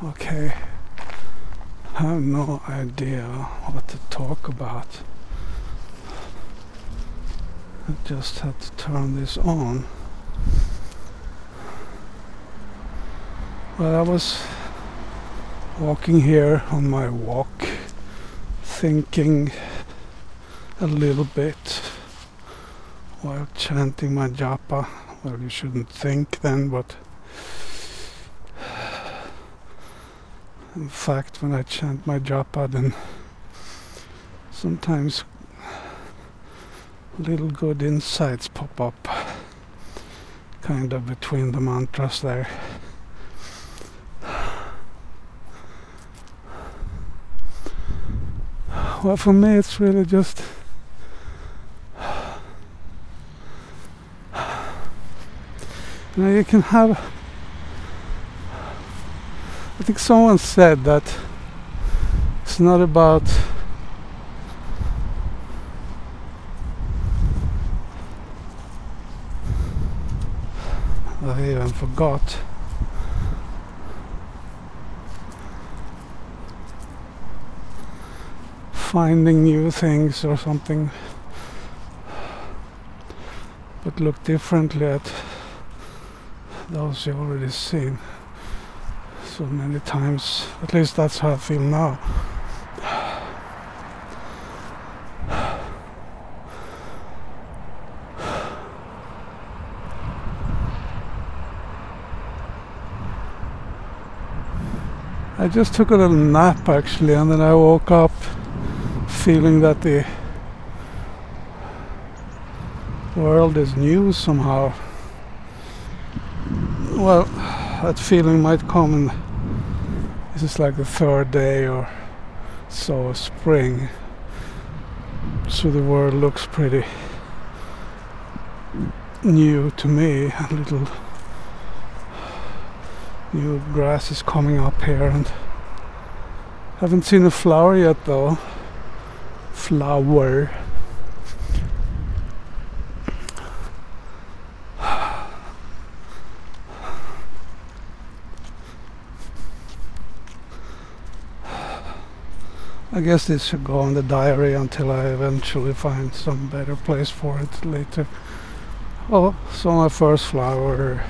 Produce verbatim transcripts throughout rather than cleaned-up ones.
Okay, I have no idea what to talk about. I just had to turn this on. Well, I was walking here on my walk, thinking a little bit while chanting my japa. Well, you shouldn't think then, but in fact, when I chant my japa, then sometimes little good insights pop up, kind of between the mantras there. Well, for me, it's really just you know, you can have. I think someone said that it's not about I even forgot. Finding new things or something, but look differently at those you've already seen so many times. At least that's how I feel now. I just took a little nap actually, and then I woke up feeling that the world is new somehow. Well, that feeling might come in, this is like the third day or so of spring, so the world looks pretty new to me. A little new grass is coming up here, and haven't seen a flower yet though. Flower. I guess this should go on the diary until I eventually find some better place for it later. Oh, so my first flower.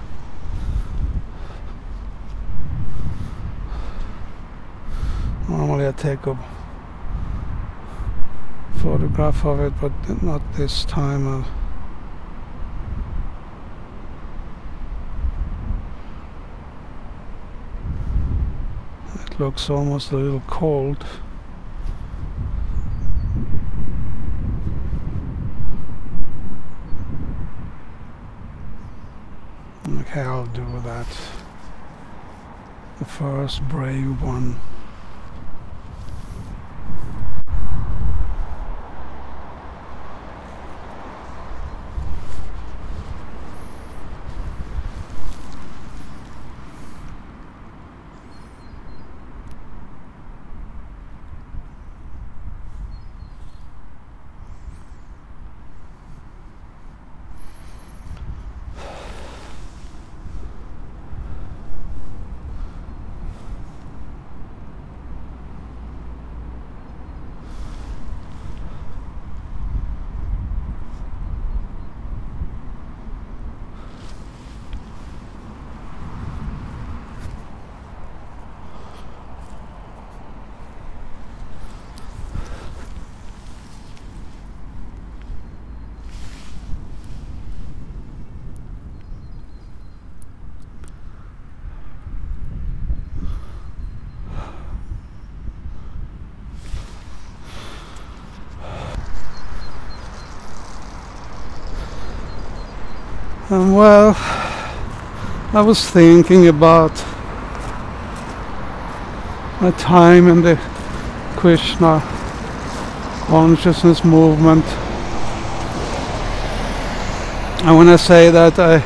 Normally I take a photograph of it, but not this time. Uh, it looks almost a little cold. Okay, I'll do that. The first brave one. And well, I was thinking about my time in the Krishna consciousness movement. And when I say that, I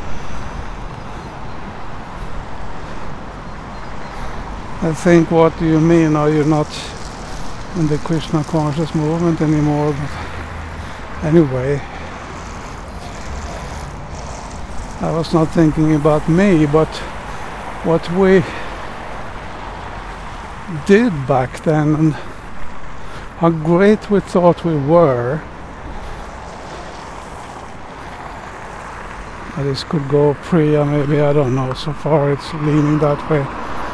I think, what do you mean? Are you not in the Krishna conscious movement anymore? But anyway, I was not thinking about me, but what we did back then and how great we thought we were. This could go Priya, maybe, I don't know. So far it's leaning that way.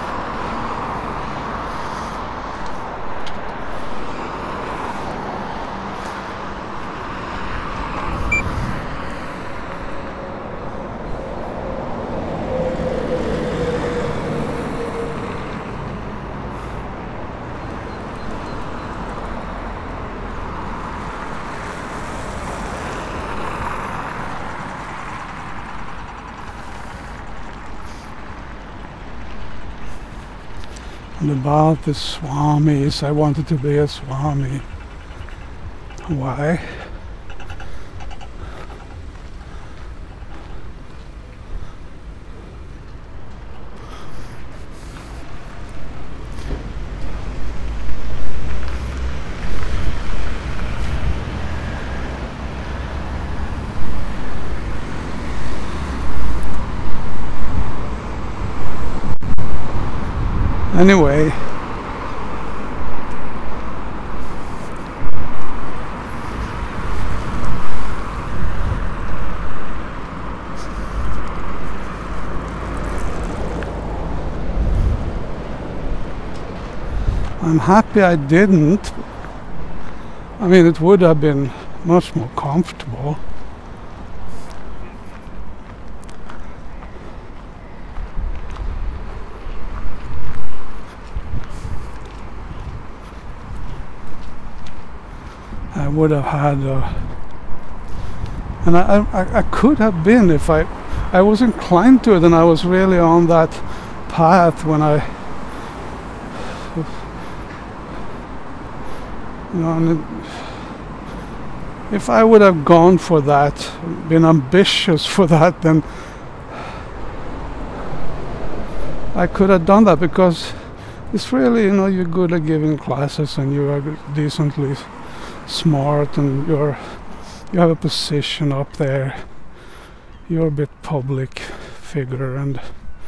And about the Swamis, I wanted to be a Swami. Why? Anyway, I'm happy I didn't. I mean, it would have been much more comfortable. I would have had a, and I, I, I could have been if I, I was inclined to it and I was really on that path when I, you know, and it, if I would have gone for that, been ambitious for that, then I could have done that, because it's really, you know, you're good at giving classes and you are decently smart and you're you have a position up there, you're a bit public figure, and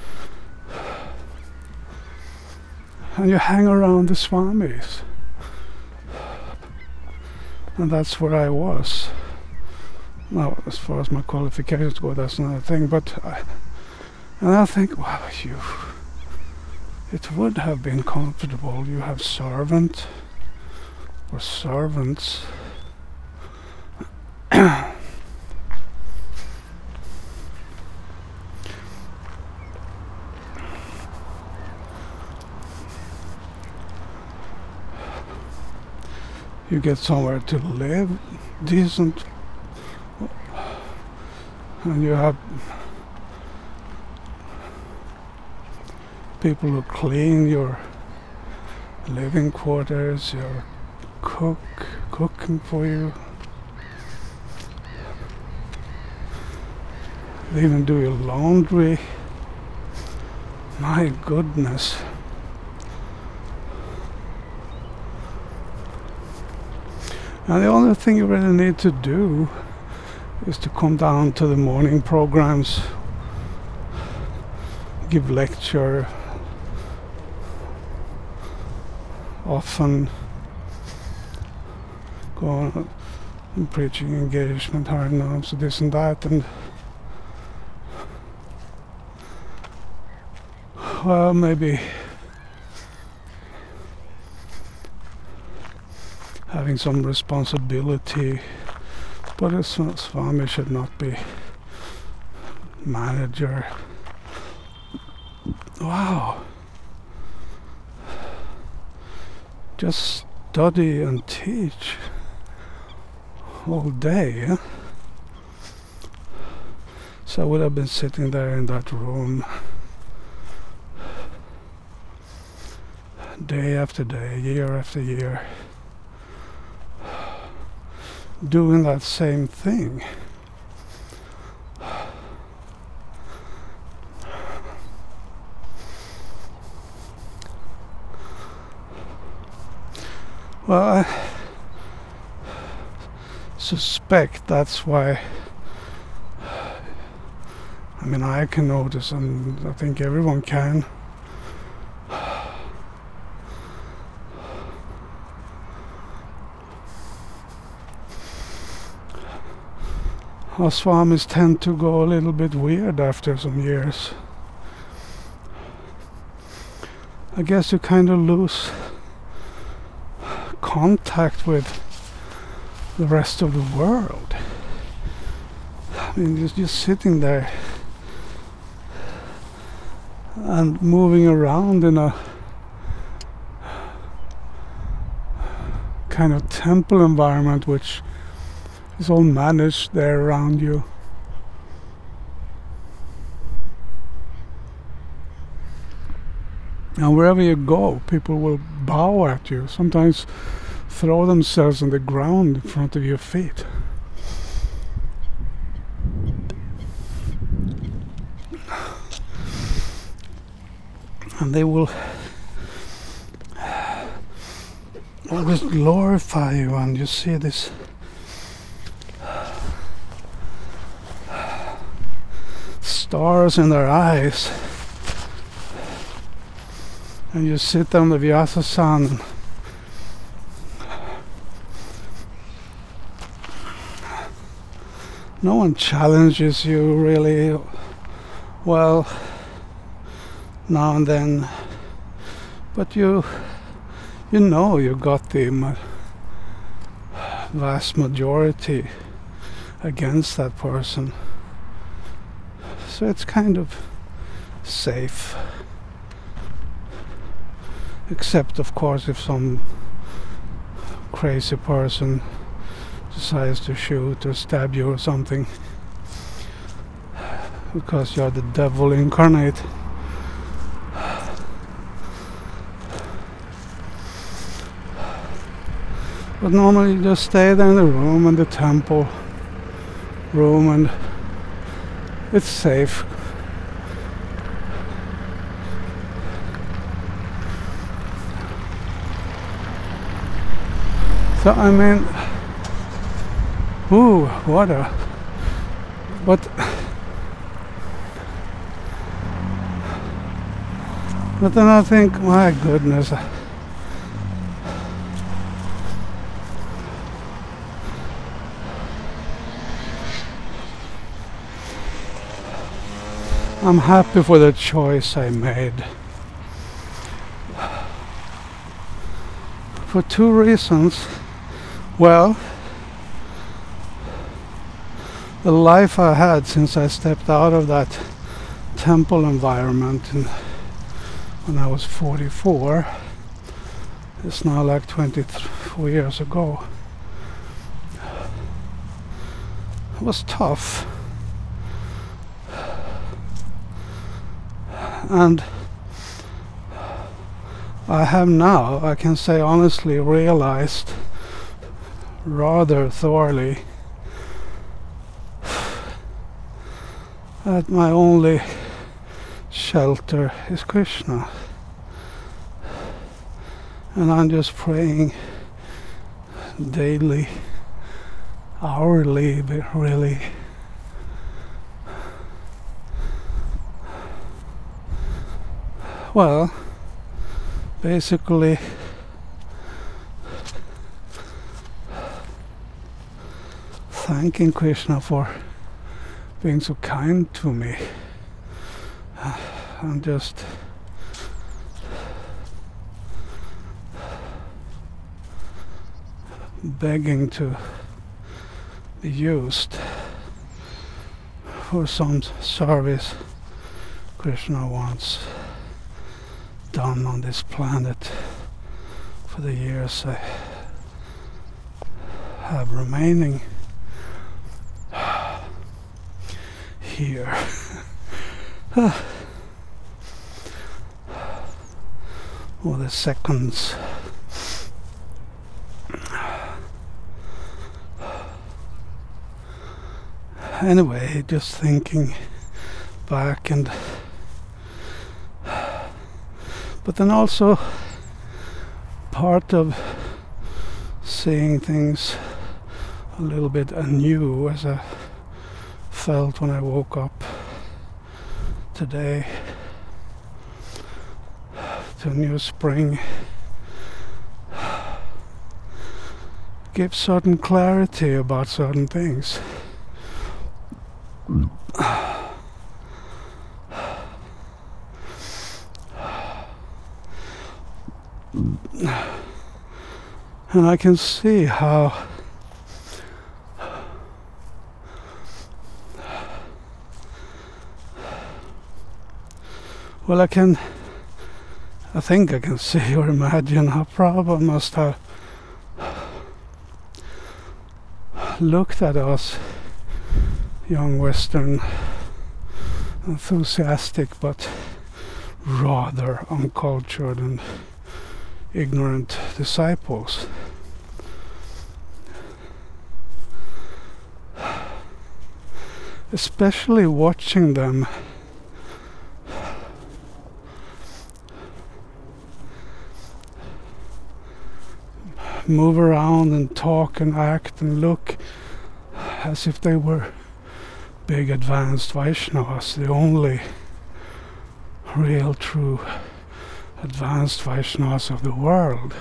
and you hang around the Swamis, and that's where I was. Now, as far as my qualifications go, that's another thing, but I, and I think, wow, you it would have been comfortable. You have servant or servants. You get somewhere to live, decent, and you have people who clean your living quarters, your cook, cooking for you. They even do your laundry. My goodness. And the only thing you really need to do is to come down to the morning programs, give lecture, often go on and preaching engagement, hard knobs, this and that, and well, maybe having some responsibility, but a Swami should not be manager. Wow. Just study and teach all day, yeah? So I would have been sitting there in that room day after day, year after year, doing that same thing. Well, I suspect that's why, I mean, I can notice, and I think everyone can, us swamis tend to go a little bit weird after some years. I guess you kind of lose contact with the rest of the world. I mean, just, just sitting there and moving around in a kind of temple environment which is all managed there around you. And wherever you go, people will bow at you, sometimes throw themselves on the ground in front of your feet. And they will always glorify you, and you see this stars in their eyes. And you sit on the Vyasa-san. No one challenges you really. Well, now and then, but you you know you got the ma- vast majority against that person, so it's kind of safe, except of course if some crazy person decides to shoot or stab you or something because you're the devil incarnate. But normally you just stay there in the room, in the temple room, and it's safe. So I mean, ooh, what a, but, but then I think, my goodness, I'm happy for the choice I made. For two reasons. Well, the life I had since I stepped out of that temple environment in, when I was forty-four, it's now like twenty-four years ago. It was tough. And I have now, I can say honestly, realized rather thoroughly that my only shelter is Krishna. And I'm just praying daily, hourly, really. Well, basically thanking Krishna for being so kind to me. I'm just begging to be used for some service Krishna wants done on this planet for the years I have remaining here. Or the seconds. Anyway, just thinking back, and but then also part of seeing things a little bit anew, as I felt when I woke up today to a new spring, gives certain clarity about certain things. And I can see how well I can I think I can see or imagine how Prabhupada must have looked at us young Western enthusiastic but rather uncultured and ignorant disciples. Especially watching them move around and talk and act and look as if they were big advanced Vaishnavas, the only real true advanced Vaishnavas of the world.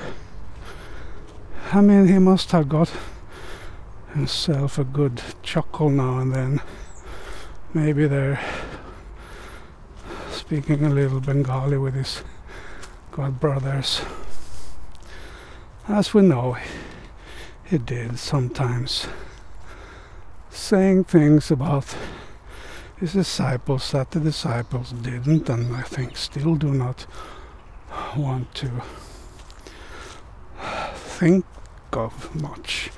I mean, he must have got himself a good chuckle now and then. Maybe they're speaking a little Bengali with his god brothers. As we know, he did sometimes, saying things about his disciples that the disciples didn't, and I think still do not want to think of much.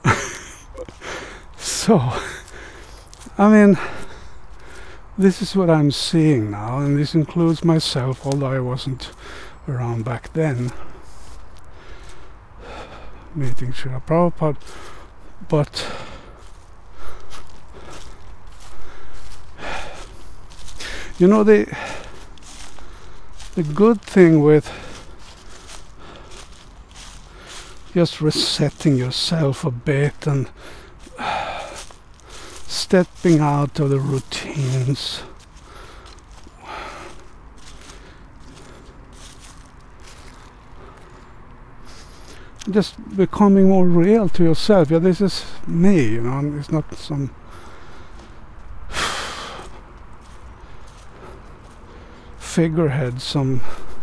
So, I mean, this is what I'm seeing now, and this includes myself, although I wasn't around back then, meeting Srila Prabhupada, but you know, the the good thing with just resetting yourself a bit and stepping out of the routines, just becoming more real to yourself. Yeah, this is me, you know, it's not some figurehead, some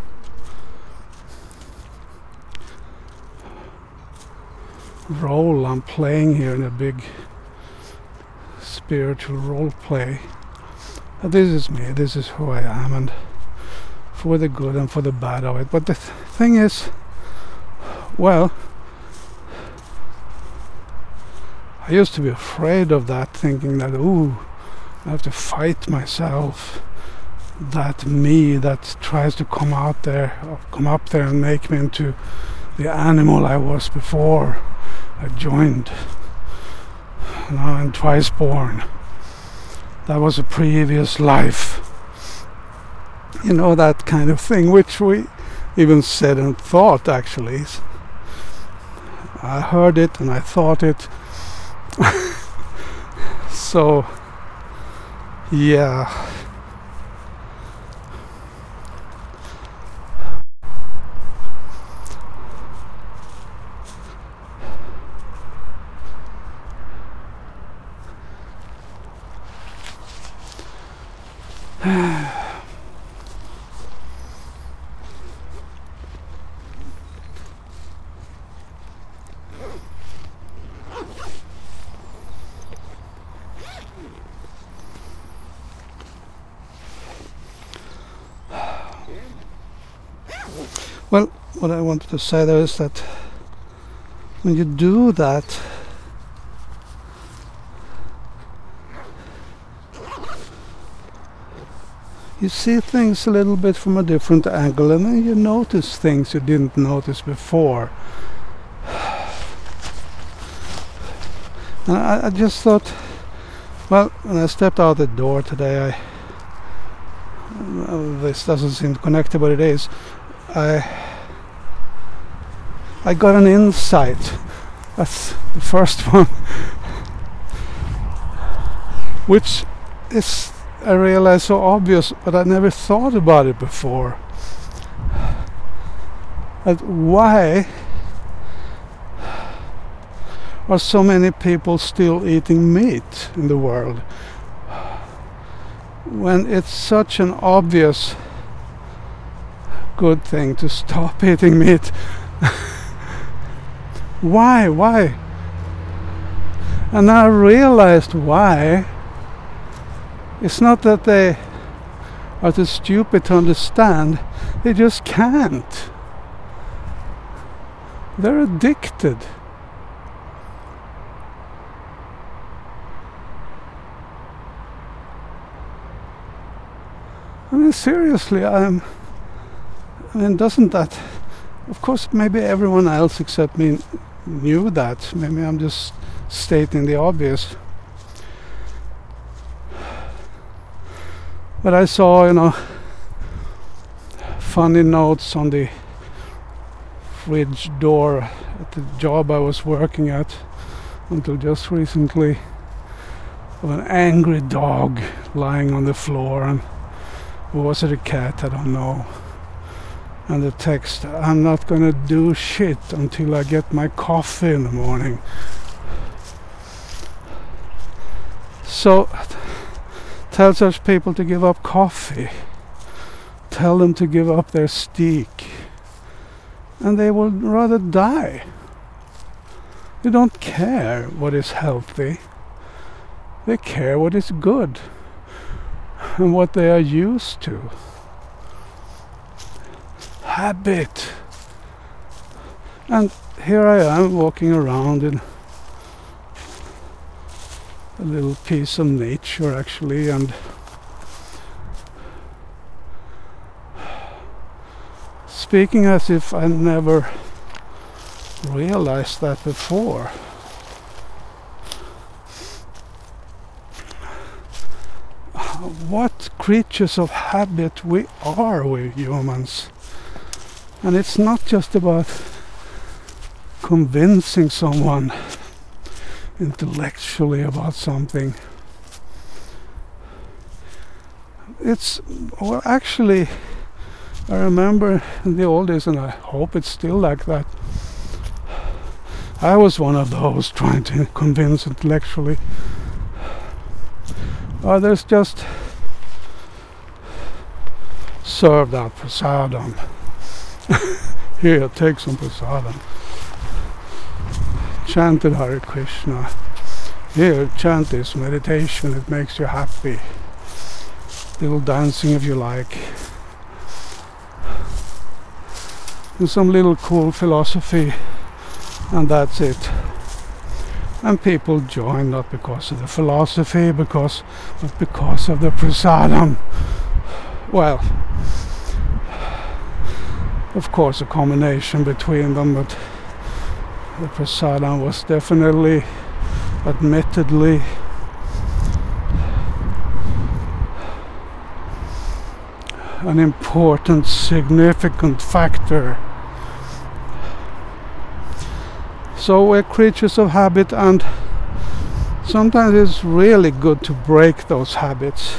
role I'm playing here in a big spiritual role play. But this is me, this is who I am, and for the good and for the bad of it. But the th- thing is, well, I used to be afraid of that, thinking that, ooh, I have to fight myself, that me that tries to come out there, come up there and make me into the animal I was before I joined. Now I'm twice born. That was a previous life. You know, that kind of thing, which we even said and thought, actually. I heard it and I thought it. So, yeah. Well, what I wanted to say there is that when you do that, you see things a little bit from a different angle, and then you notice things you didn't notice before. And I, I just thought, well, when I stepped out the door today, I well, this doesn't seem connected, but it is. I I got an insight. That's the first one, which is, I realize, so obvious, but I never thought about it before. That why are so many people still eating meat in the world when it's such an obvious good thing to stop eating meat. Why? Why? And I realized why. It's not that they are too stupid to understand. They just can't. They're addicted. I mean, seriously, I'm... I mean, doesn't that... Of course, maybe everyone else except me knew that. Maybe I'm just stating the obvious. But I saw, you know, funny notes on the fridge door at the job I was working at until just recently, of an angry dog lying on the floor, and was it a cat? I don't know. And the text, I'm not gonna do shit until I get my coffee in the morning. So tell such people to give up coffee. Tell them to give up their steak. And they will rather die. They don't care what is healthy. They care what is good and what they are used to. Habit. And here I am walking around in a little piece of nature, actually, and speaking as if I never realized that before. What creatures of habit we are, we humans. And it's not just about convincing someone intellectually about something. It's, well, actually, I remember in the old days, and I hope it's still like that, I was one of those trying to convince intellectually. Others just served out prasadam. Here, take some prasadam. Chanted Hare Krishna. Here, chant this meditation, it makes you happy. Little dancing if you like. And some little cool philosophy, and that's it. And people join not because of the philosophy, because but because of the prasadam. Well, of course a combination between them, but the prasadam was definitely, admittedly, an important, significant factor. So we're creatures of habit, and sometimes it's really good to break those habits.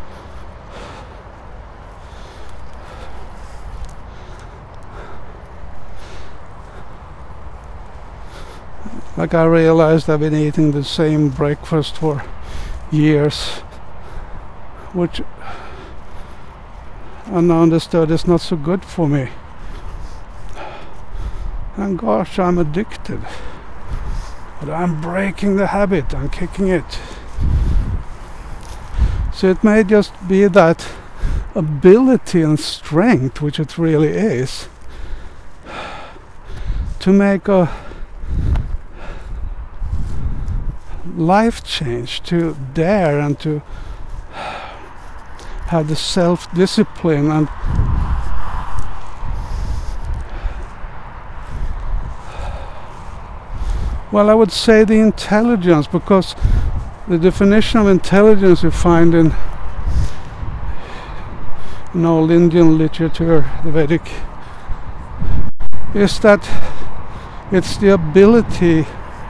Like, I realized I've been eating the same breakfast for years, which I now understood is not so good for me. And gosh, I'm addicted. But I'm breaking the habit, I'm kicking it. So it may just be that ability and strength, which it really is, to make a life change, to dare and to have the self-discipline and well, I would say the intelligence, because the definition of intelligence you find in, in old Indian literature, the Vedic, is that it's the ability,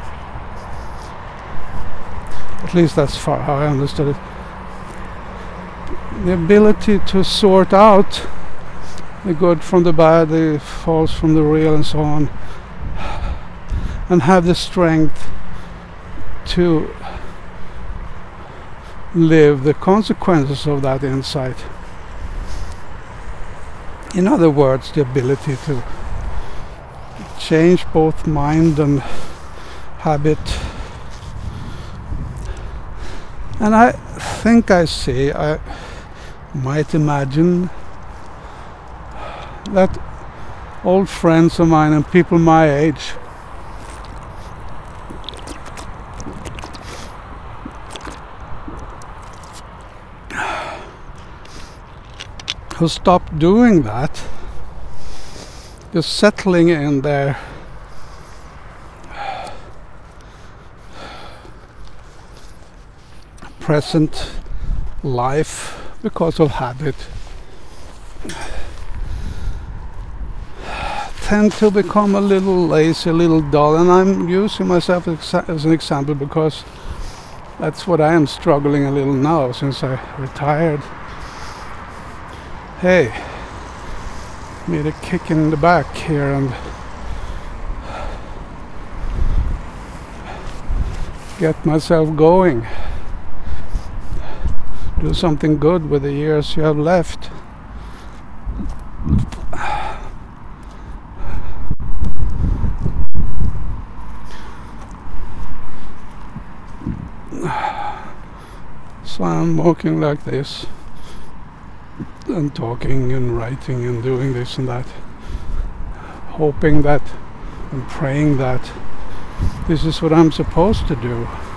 at least that's far how I understood it, the ability to sort out the good from the bad, the false from the real, and so on, and have the strength to live the consequences of that insight. In other words, the ability to change both mind and habit. And I think I see, I might imagine that old friends of mine and people my age who stopped doing that, just settling in their present life because of habit, tend to become a little lazy, a little dull. And I'm using myself as an example because that's what I am struggling a little now since I retired. Hey, need a kick in the back here and get myself going. Do something good with the years you have left. So I'm walking like this and talking and writing and doing this and that, hoping that and praying that this is what I'm supposed to do.